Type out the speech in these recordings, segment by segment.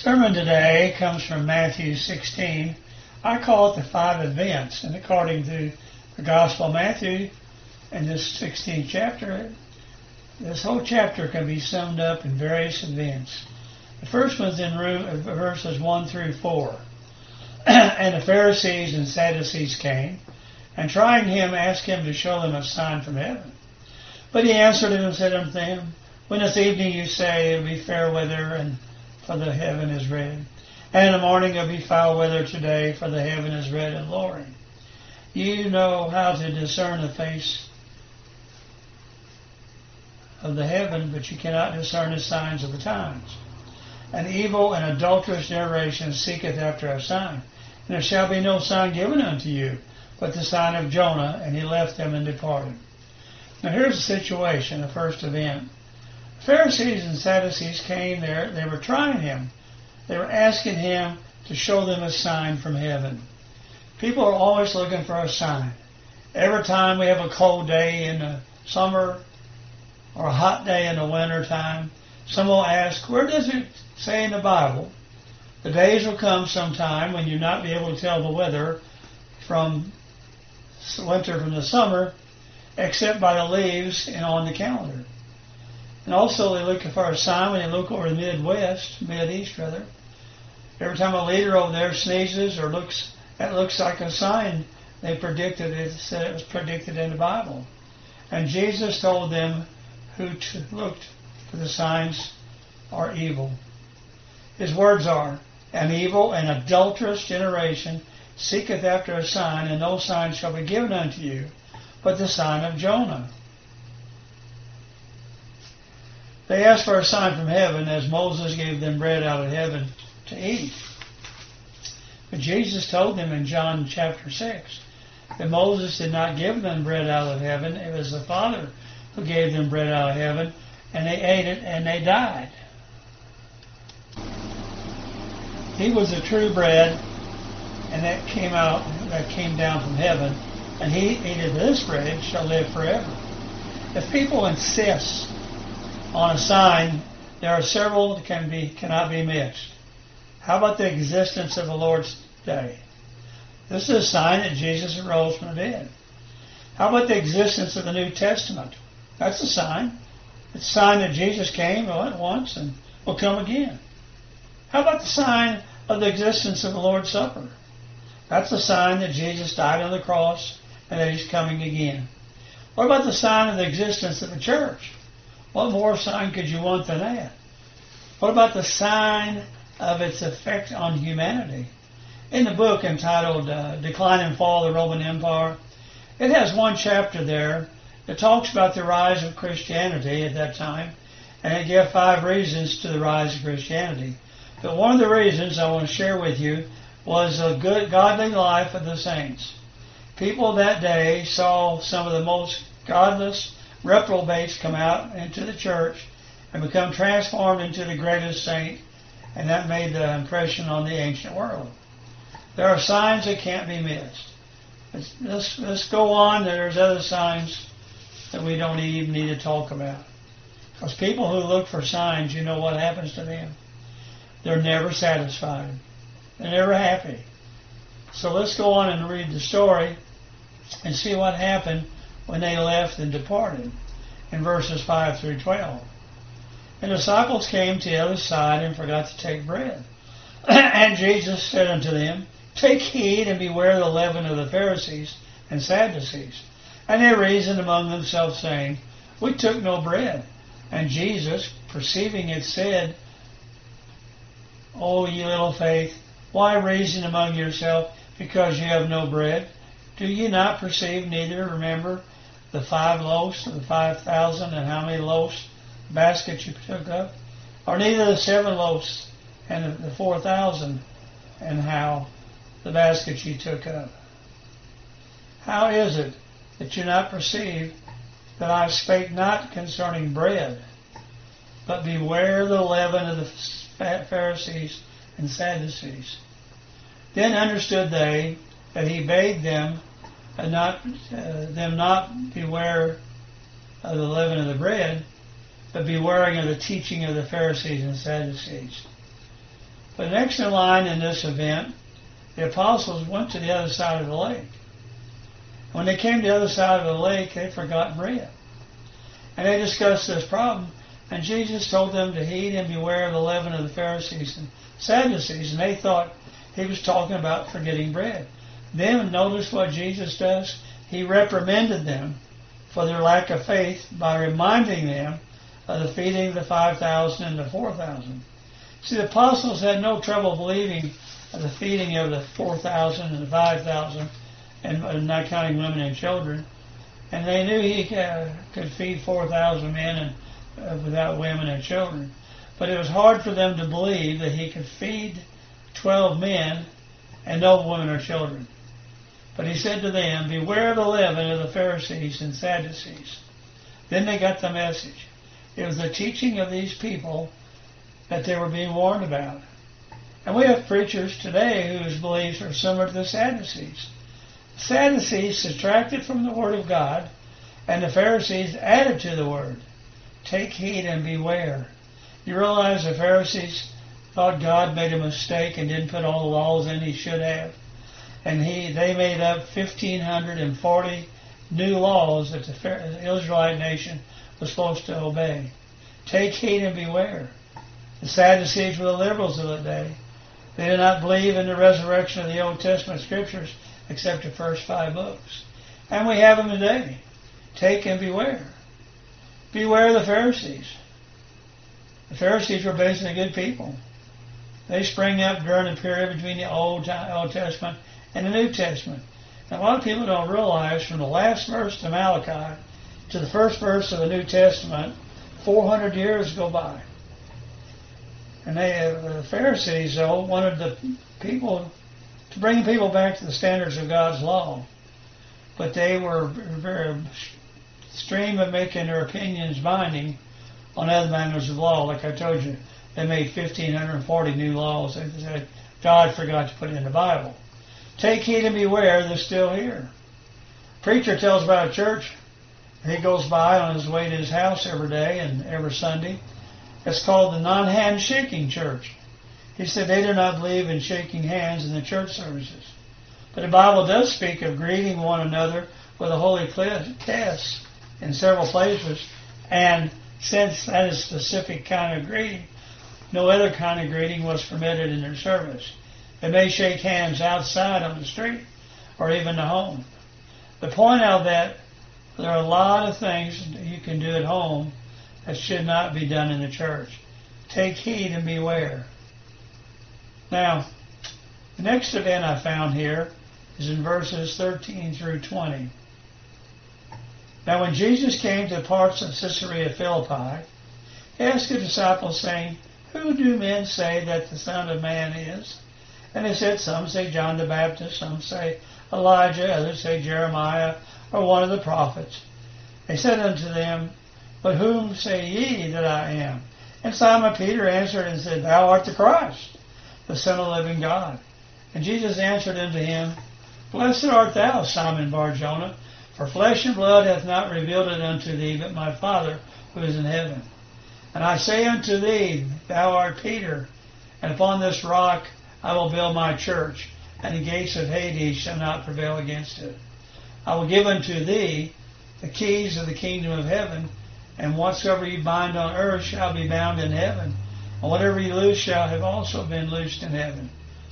Sermon today comes from Matthew 16. I call it the five events, and according to the Gospel of Matthew, in this 16th chapter, this whole chapter can be summed up in various events. The first one's in verses 1 through 4. And the Pharisees and Sadducees came, and trying him, asked him to show them a sign from heaven. But he answered them and said unto them, When this evening you say it will be fair weather, and for the heaven is red, and in the morning it will be foul weather today, for the heaven is red and lowering. You know how to discern the face of the heaven, but you cannot discern the signs of the times. An evil and adulterous generation seeketh after a sign, and there shall be no sign given unto you, but the sign of Jonah. And he left them and departed. Now here's the situation, the first event. The Pharisees and Sadducees came there. They were trying him. They were asking him to show them a sign from heaven. People are always looking for a sign. Every time we have a cold day in the summer or a hot day in the winter time, someone will ask, where does it say in the Bible the days will come sometime when you'll not be able to tell the weather from winter from the summer, except by the leaves and on the calendar? And also they look for a sign when they look over the Mideast rather. Every time a leader over there sneezes or looks like a sign, they predicted it, said it was predicted in the Bible. And Jesus told them who looked for the signs are evil. His words are, An evil and adulterous generation seeketh after a sign, and no sign shall be given unto you, but the sign of Jonah. They asked for a sign from heaven, as Moses gave them bread out of heaven to eat. But Jesus told them in John chapter 6 that Moses did not give them bread out of heaven. It was the Father who gave them bread out of heaven, and they ate it and they died. He was the true bread, and that came down from heaven, and he that eateth this bread shall live forever. If people insist on a sign, there are several that cannot be missed. How about the existence of the Lord's Day? This is a sign that Jesus arose from the dead. How about the existence of the New Testament? That's a sign. It's a sign that Jesus came once and will come again. How about the sign of the existence of the Lord's Supper? That's a sign that Jesus died on the cross and that he's coming again. What about the sign of the existence of the church? What more sign could you want than that? What about the sign of its effect on humanity? In the book entitled Decline and Fall of the Roman Empire, it has one chapter there that talks about the rise of Christianity at that time, and it gives 5 reasons to the rise of Christianity. But one of the reasons I want to share with you was a good, godly life of the saints. People that day saw some of the most godless reprobates come out into the church and become transformed into the greatest saint, and that made the impression on the ancient world. There are signs that can't be missed. Let's go on. There's other signs that we don't even need to talk about. Because people who look for signs, you know what happens to them? They're never satisfied. They're never happy. So let's go on and read the story and see what happened when they left and departed in verses 5 through 12. And the disciples came to the other side and forgot to take bread. And Jesus said unto them, Take heed and beware of the leaven of the Pharisees and Sadducees. And they reasoned among themselves, saying, We took no bread. And Jesus, perceiving it, said, O ye little faith, why reason among yourselves, because ye have no bread? Do ye not perceive, neither remember the 5 loaves of the 5,000, and how many loaves basket you took up? Or neither the 7 loaves and the 4,000, and how the basket you took up? How is it that you not perceive that I spake not concerning bread, but beware the leaven of the Pharisees and Sadducees? Then understood they that he bade them not beware of the leaven of the bread, but bewaring of the teaching of the Pharisees and Sadducees. But next in line in this event, the apostles went to the other side of the lake. When they came to the other side of the lake, they forgot bread. And they discussed this problem, and Jesus told them to heed and beware of the leaven of the Pharisees and Sadducees, and they thought he was talking about forgetting bread. Then notice what Jesus does. He reprimanded them for their lack of faith by reminding them of the feeding of the 5,000 and the 4,000. See, the apostles had no trouble believing of the feeding of the 4,000 and the 5,000, and not counting women and children. And they knew he could feed 4,000 men and without women and children. But it was hard for them to believe that he could feed 12 men and no women or children. But he said to them, beware of the leaven of the Pharisees and Sadducees. Then they got the message. It was the teaching of these people that they were being warned about. And we have preachers today whose beliefs are similar to the Sadducees. The Sadducees subtracted from the Word of God, and the Pharisees added to the Word. Take heed and beware. You realize the Pharisees thought God made a mistake and didn't put all the laws in he should have. And they made up 1,540 new laws that the Israelite nation was supposed to obey. Take heed and beware. The Sadducees were the liberals of the day. They did not believe in the resurrection of the Old Testament scriptures except the first 5 books. And we have them today. Take and beware. Beware of the Pharisees. The Pharisees were basically good people. They sprang up during the period between the Old Testament and the New Testament. And a lot of people don't realize from the last verse to Malachi to the first verse of the New Testament, 400 years go by. And the Pharisees, though, wanted the people to bring people back to the standards of God's law. But they were very extreme of making their opinions binding on other matters of law. Like I told you, they made 1,540 new laws that God forgot to put in the Bible. Take heed and beware, they're still here. Preacher tells about a church. He goes by on his way to his house every day and every Sunday. It's called the non-hand-shaking church. He said they do not believe in shaking hands in the church services. But the Bible does speak of greeting one another with a holy kiss in several places. And since that is a specific kind of greeting, no other kind of greeting was permitted in their service. They may shake hands outside on the street or even the home. The point of that, there are a lot of things that you can do at home that should not be done in the church. Take heed and beware. Now, the next event I found here is in verses 13 through 20. Now, when Jesus came to parts of Caesarea Philippi, he asked the disciples, saying, who do men say that the Son of Man is? And they said, some say John the Baptist, some say Elijah, others say Jeremiah, or one of the prophets. They said unto them, but whom say ye that I am? And Simon Peter answered and said, thou art the Christ, the Son of the living God. And Jesus answered unto him, blessed art thou, Simon Bar-Jonah, for flesh and blood hath not revealed it unto thee, but my Father who is in heaven. And I say unto thee, thou art Peter, and upon this rock I will build my church, and the gates of Hades shall not prevail against it. I will give unto thee the keys of the kingdom of heaven, and whatsoever you bind on earth shall be bound in heaven, and whatever you loose shall have also been loosed in heaven.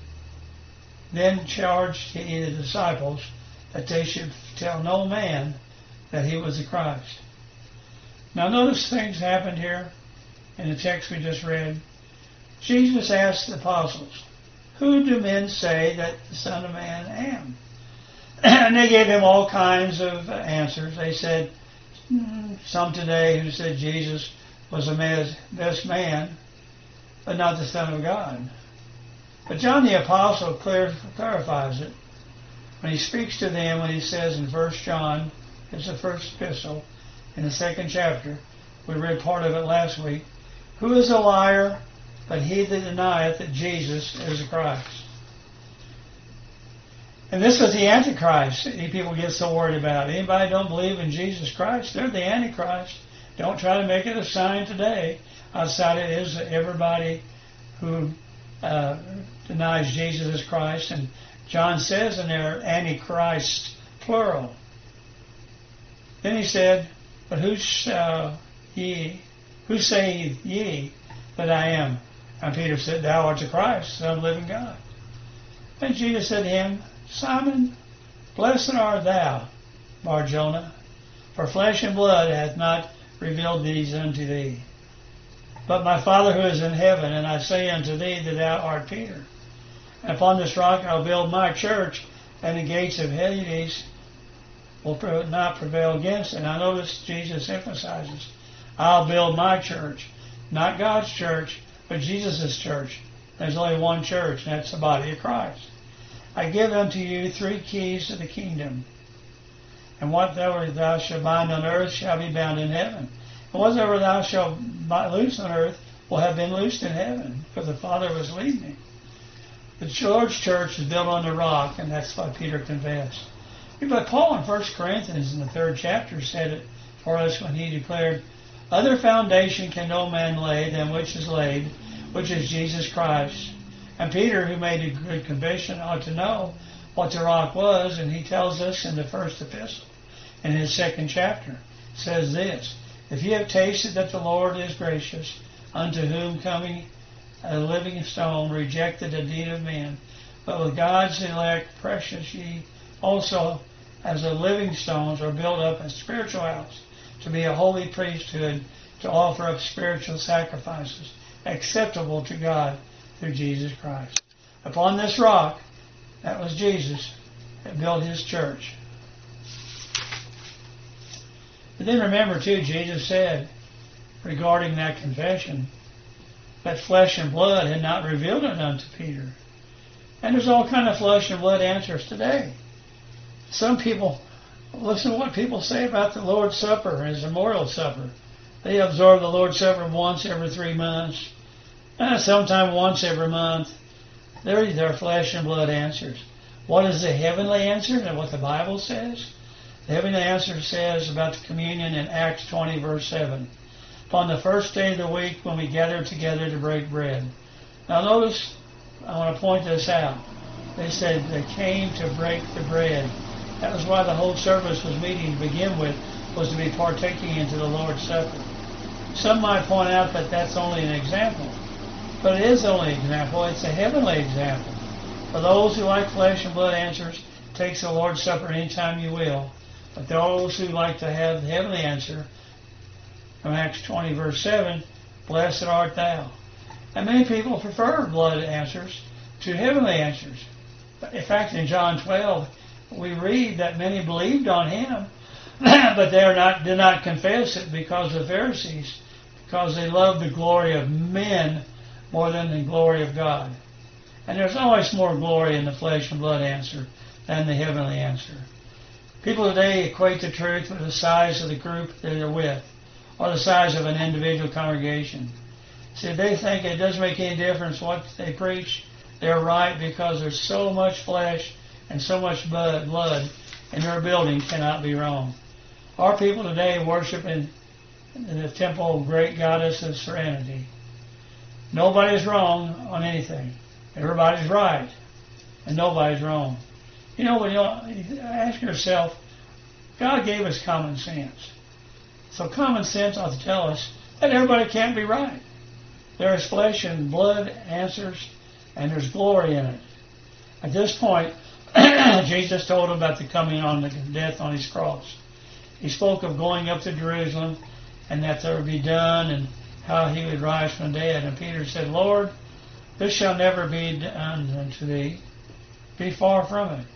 Then charged he the disciples that they should tell no man that he was the Christ. Now notice things happened here in the text we just read. Jesus asked the apostles, who do men say that the Son of Man am? And they gave him all kinds of answers. They said, some today who said Jesus was the best man, but not the Son of God. But John the Apostle clarifies it when he speaks to them, when he says in 1 John, it's the first epistle, in the 2nd chapter, we read part of it last week, who is a liar but he that denieth that Jesus is the Christ? And this is the Antichrist people get so worried about. Anybody don't believe in Jesus Christ, they're the Antichrist. Don't try to make it a sign today outside it is everybody who denies Jesus as Christ. And John says in there, Antichrist, plural. Then he said, but who say ye that I am? And Peter said, thou art the Christ, Son of the living God. And Jesus said to him, Simon, blessed art thou, Bar-Jonah, for flesh and blood hath not revealed these unto thee, but my Father who is in heaven. And I say unto thee that thou art Peter. And upon this rock I'll build my church, and the gates of Hades will not prevail against it. And I notice Jesus emphasizes, I'll build my church. Not God's church, but Jesus' church. There's only one church, and that's the body of Christ. I give unto you 3 keys to the kingdom. And whatever thou shalt bind on earth shall be bound in heaven. And whatever thou shalt loose on earth will have been loosed in heaven, because the Father was leading me. The Lord's church is built on the rock, and that's what Peter confessed. But Paul in 1 Corinthians in the 3rd chapter said it for us when he declared, other foundation can no man lay than which is laid, which is Jesus Christ. And Peter, who made a good confession, ought to know what the rock was, and he tells us in the 1st epistle, in his 2nd chapter, says this, if ye have tasted that the Lord is gracious, unto whom coming a living stone rejected a deed of men, but with God's elect precious, ye also as a living stones are built up a spiritual house, to be a holy priesthood, to offer up spiritual sacrifices acceptable to God through Jesus Christ. Upon this rock, that was Jesus, that built his church. But then remember too, Jesus said regarding that confession, that flesh and blood had not revealed it unto Peter. And there's all kind of flesh and blood answers today. Some people, listen to what people say about the Lord's Supper as a memorial supper. They observe the Lord's Supper once every 3 months, sometime once every month. They're their flesh and blood answers. What is the heavenly answer and what the Bible says? The heavenly answer says about the communion in Acts 20, verse 7. Upon the first day of the week when we gather together to break bread. Now notice, I want to point this out. They said they came to break the bread. That was why the whole service was meeting to begin with, was to be partaking into the Lord's Supper. Some might point out that that's only an example. But it is only an example. It's a heavenly example. For those who like flesh and blood answers, take the Lord's Supper anytime you will. But those who like to have the heavenly answer, from Acts 20, verse 7, blessed art thou. And many people prefer blood answers to heavenly answers. In fact, in John 12, we read that many believed on him, but did not confess it because of Pharisees, because they loved the glory of men more than the glory of God. And there's always more glory in the flesh and blood answer than the heavenly answer. People today equate the truth with the size of the group that they're with, or the size of an individual congregation. See, they think it doesn't make any difference what they preach. They're right because there's so much flesh and so much blood in their building cannot be wrong. Our people today worship in the temple of great goddess of serenity. Nobody's wrong on anything. Everybody's right, and nobody's wrong. You know, when you ask yourself, God gave us common sense. So common sense ought to tell us that everybody can't be right. There is flesh and blood answers, and there's glory in it. At this point, Jesus told them about the coming on the death on his cross. He spoke of going up to Jerusalem, and that there would be done, and how he would rise from the dead. And Peter said, Lord, this shall never be done unto thee. Be far from it.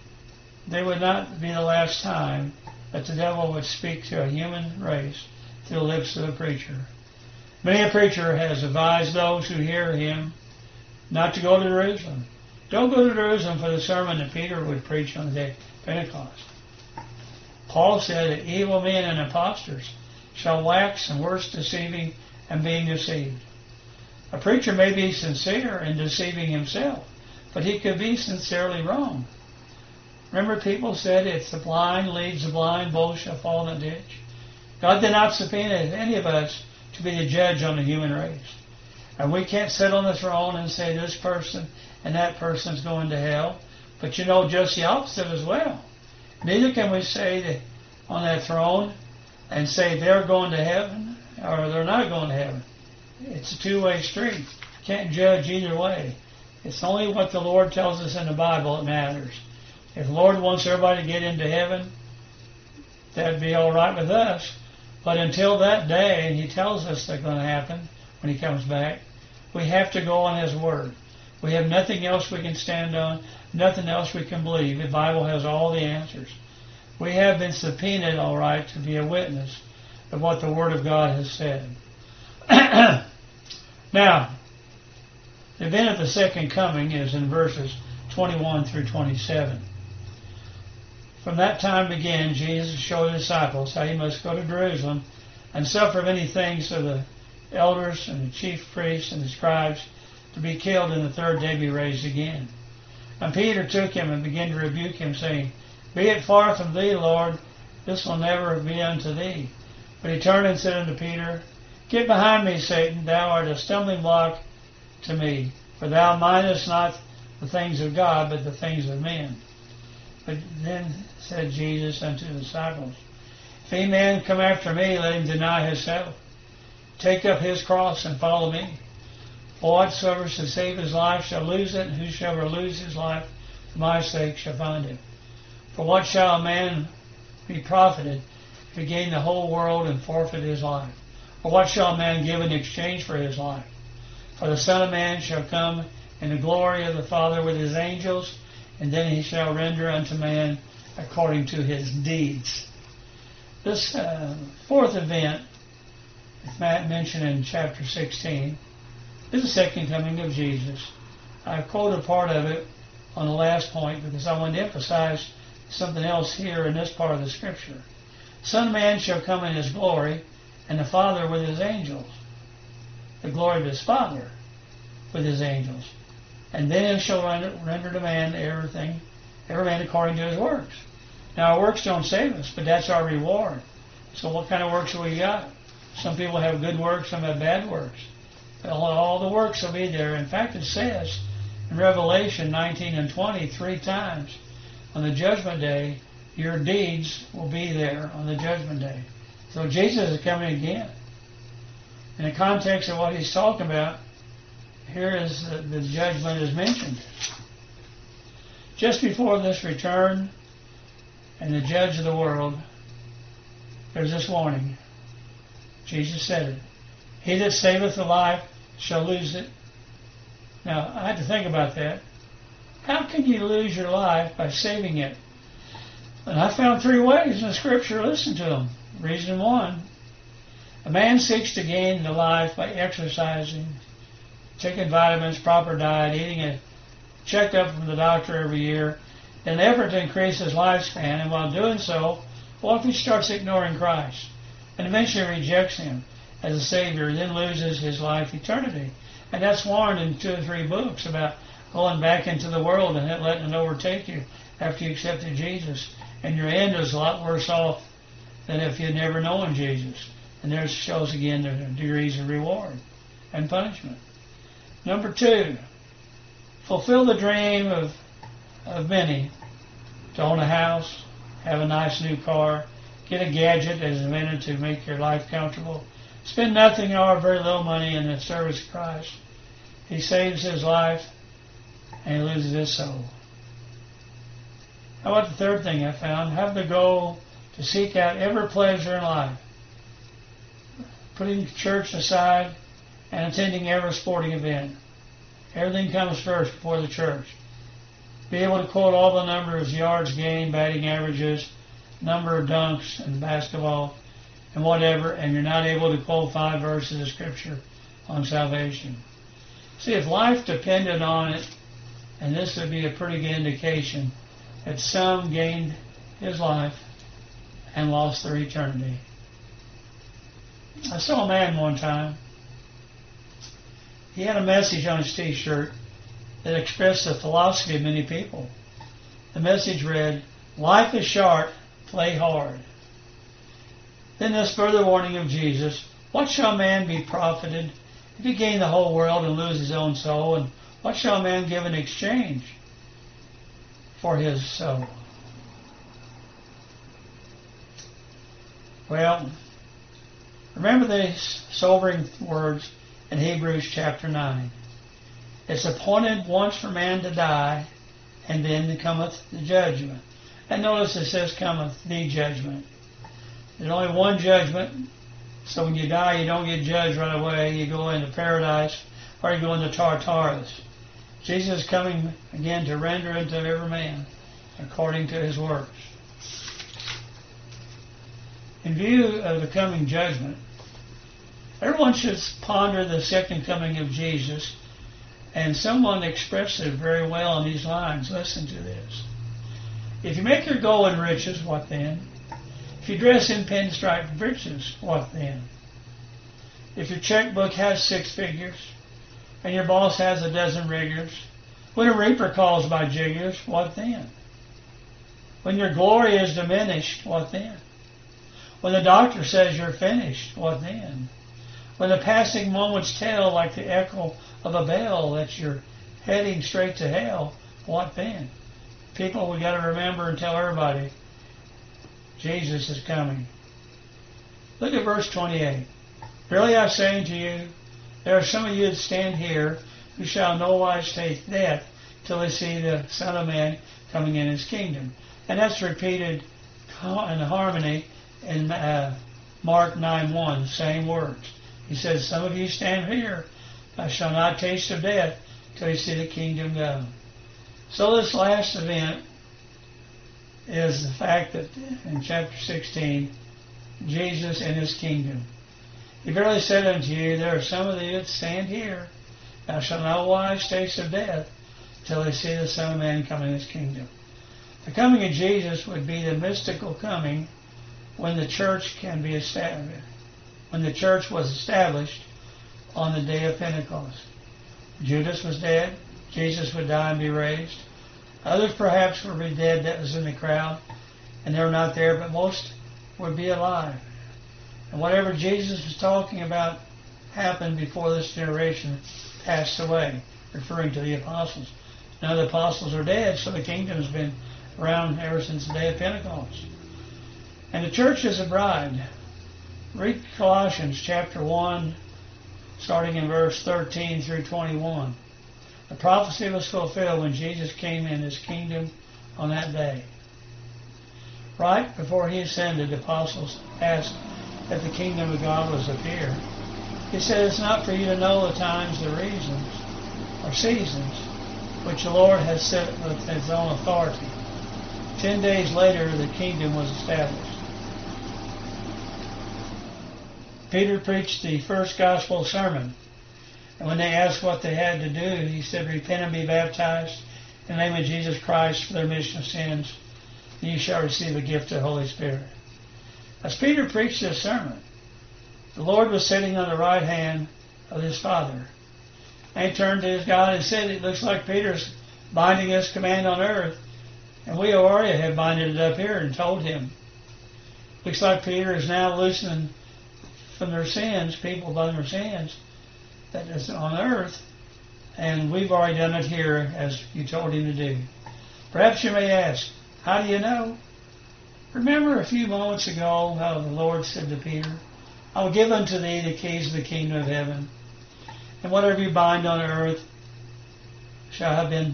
They would not be the last time that the devil would speak to a human race through the lips of a preacher. Many a preacher has advised those who hear him not to go to Jerusalem. Don't go to Jerusalem for the sermon that Peter would preach on the day of Pentecost. Paul said that evil men and impostors shall wax and worse deceiving and being deceived. A preacher may be sincere in deceiving himself, but he could be sincerely wrong. Remember, people said, if the blind leads the blind, both shall fall in the ditch. God did not subpoena any of us to be the judge on the human race. And we can't sit on the throne and say this person and that person's going to hell. But you know just the opposite as well. Neither can we say that on that throne and say they're going to heaven or they're not going to heaven. It's a two-way street. Can't judge either way. It's only what the Lord tells us in the Bible that matters. If the Lord wants everybody to get into heaven, that'd be all right with us. But until that day, and He tells us that's going to happen when He comes back, we have to go on His Word. We have nothing else we can stand on, nothing else we can believe. The Bible has all the answers. We have been subpoenaed, all right, to be a witness of what the Word of God has said. Now, the event of the second coming is in verses 21 through 27. From that time began, Jesus showed His disciples how He must go to Jerusalem and suffer many things of the elders and the chief priests and the scribes, to be killed, and the third day be raised again. And Peter took Him and began to rebuke Him, saying, Be it far from Thee, Lord, this will never be unto Thee. But He turned and said unto Peter, Get behind me, Satan, thou art a stumbling block to me, for thou mindest not the things of God, but the things of men. But then said Jesus unto the disciples, If any man come after me, let him deny himself, take up his cross, and follow me. For whatsoever shall save his life shall lose it, and whosoever lose his life for my sake shall find it. For what shall a man be profited if he gain the whole world and forfeit his life? Or what shall a man give in exchange for his life? For the Son of Man shall come in the glory of the Father with His angels, and then He shall render unto man according to his deeds. This fourth event, Matt mentioned in chapter 16, is the second coming of Jesus. I quoted part of it on the last point because I wanted to emphasize something else here in this part of the Scripture. Son of Man shall come in His glory, and the Father with His angels. The glory of His Father with His angels. And then He shall render to man every man according to his works. Now, our works don't save us, but that's our reward. So what kind of works have we got? Some people have good works, some have bad works. All the works will be there. In fact, it says in Revelation 19 and 20, 3 times, on the judgment day, your deeds will be there on the judgment day. So Jesus is coming again. In the context of what He's talking about, here is the judgment is mentioned. Just before this return and the judge of the world, there's this warning. Jesus said it. He that saveth the life shall lose it. Now, I had to think about that. How can you lose your life by saving it? And I found 3 ways in the Scripture. Listen to them. Reason 1, a man seeks to gain the life by exercising, taking vitamins, proper diet, eating a checkup from the doctor every year, in an effort to increase his lifespan. And while doing so, what if he starts ignoring Christ and eventually rejects Him as a Savior, then loses his life eternity? And that's warned in 2 or 3 books about going back into the world and letting it overtake you after you accepted Jesus. And your end is a lot worse off than if you'd never known Jesus. And there shows again the degrees of reward and punishment. Number 2, fulfill the dream of many to own a house, have a nice new car, get a gadget that is invented to make your life comfortable, spend nothing or very little money in the service of Christ. He saves his life and he loses his soul. How about the third thing I found? Have the goal to seek out every pleasure in life, putting church aside and attending every sporting event. Everything comes first before the church. Be able to quote all the numbers, yards gained, batting averages, number of dunks in basketball, and whatever, and you're not able to quote 5 verses of Scripture on salvation. See, if life depended on it, and this would be a pretty good indication that some gained his life and lost their eternity. I saw a man one time. He had a message on his t-shirt that expressed the philosophy of many people. The message read, "Life is short, play hard." Then this further warning of Jesus, what shall man be profited If he gain the whole world and lose his own soul, and what shall a man give in exchange for his soul? Well, remember these sobering words in Hebrews chapter 9. It's appointed once for man to die, and then cometh the judgment. And notice it says cometh the judgment. There's only one judgment, so when you die you don't get judged right away. You go into paradise or you go into Tartarus. Jesus is coming again to render unto every man according to his works. In view of the coming judgment, everyone should ponder the second coming of Jesus, and someone expressed it very well in these lines. Listen to this. If you make your goal in riches, what then? If you dress in pinstripe breeches, what then? If your checkbook has 6 figures, and your boss has a dozen riggers, when a reaper calls by jiggers, what then? When your glory is diminished, what then? When the doctor says you're finished, what then? When the passing moments tell like the echo of a bell that you're heading straight to hell, what then? People, we got to remember and tell everybody, Jesus is coming. Look at verse 28. Verily I say unto you, there are some of you that stand here who shall no wise taste death till they see the Son of Man coming in his kingdom. And that's repeated in harmony in Mark 9:1, same words. He says, some of you stand here, I shall not taste of death till you see the kingdom go. So this last event is the fact that in chapter 16, Jesus in his kingdom. He verily said unto you, there are some of you that stand here, thou shalt not wise taste of death till they see the Son of Man come in his kingdom. The coming of Jesus would be the mystical coming when the church can be established, when the church was established on the day of Pentecost. Judas was dead. Jesus would die and be raised. Others perhaps would be dead that was in the crowd, and they were not there, but most would be alive. And whatever Jesus was talking about happened before this generation passed away, referring to the apostles. Now the apostles are dead, so the kingdom has been around ever since the day of Pentecost. And the church is a bride. Read Colossians chapter 1, starting in verse 13 through 21. The prophecy was fulfilled when Jesus came in his kingdom on that day. Right before he ascended, the apostles asked that the kingdom of God was appear. He said, it's not for you to know the times, the reasons, or seasons, which the Lord has set with his own authority. 10 days later, the kingdom was established. Peter preached the first gospel sermon. And when they asked what they had to do, he said, repent and be baptized in the name of Jesus Christ for the remission of sins, and you shall receive the gift of the Holy Spirit. As Peter preached this sermon, the Lord was sitting on the right hand of his Father. And he turned to his God and said, it looks like Peter's binding his command on earth, and we already have binded it up here and told him. Looks like Peter is now loosening from their sins, people by their sins, that is on earth, and we've already done it here as you told him to do. Perhaps you may ask, how do you know? Remember a few moments ago how the Lord said to Peter, I will give unto thee the keys of the kingdom of heaven, and whatever you bind on earth shall have been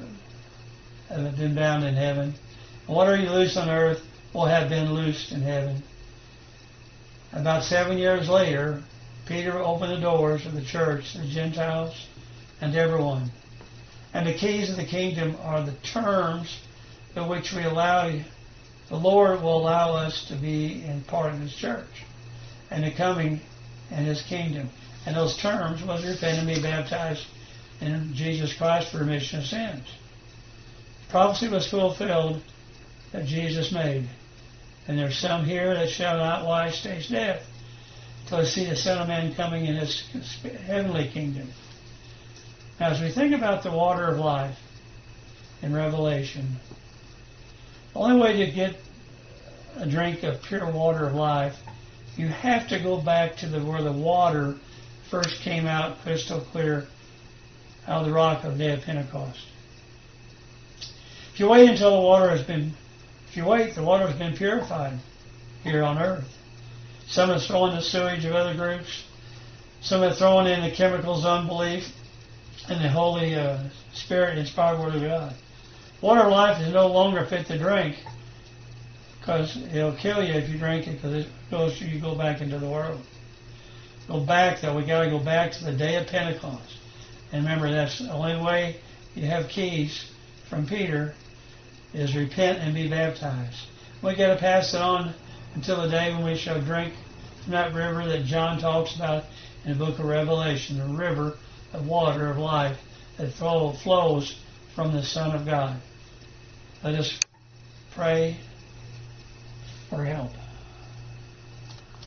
bound in heaven, and whatever you loose on earth will have been loosed in heaven. About 7 years later, Peter opened the doors of the church to the Gentiles and to everyone. And the keys of the kingdom are the terms by which we allow, the Lord will allow us to be in part of his church and the coming in his kingdom. And those terms was repent and be baptized in Jesus Christ for remission of sins. The prophecy was fulfilled that Jesus made. And there's some here that shall not wise taste death till they see the Son of Man coming in his heavenly kingdom. Now, as we think about the water of life in Revelation, the only way to get a drink of pure water of life, you have to go back to where the water first came out crystal clear out of the rock of the day of Pentecost. If you wait until the water has been purified here on earth. Some are throwing the sewage of other groups. Some are throwing in the chemicals of unbelief and the Holy Spirit inspired Word of God. Water of life is no longer fit to drink because it'll kill you if you drink it, because you go back into the world. Go back, though. We got to go back to the day of Pentecost. And remember, that's the only way you have keys from Peter is repent and be baptized. We got to pass it on until the day when we shall drink from that river that John talks about in the book of Revelation, the river of water of life that flows from the Son of God. Let us pray for help.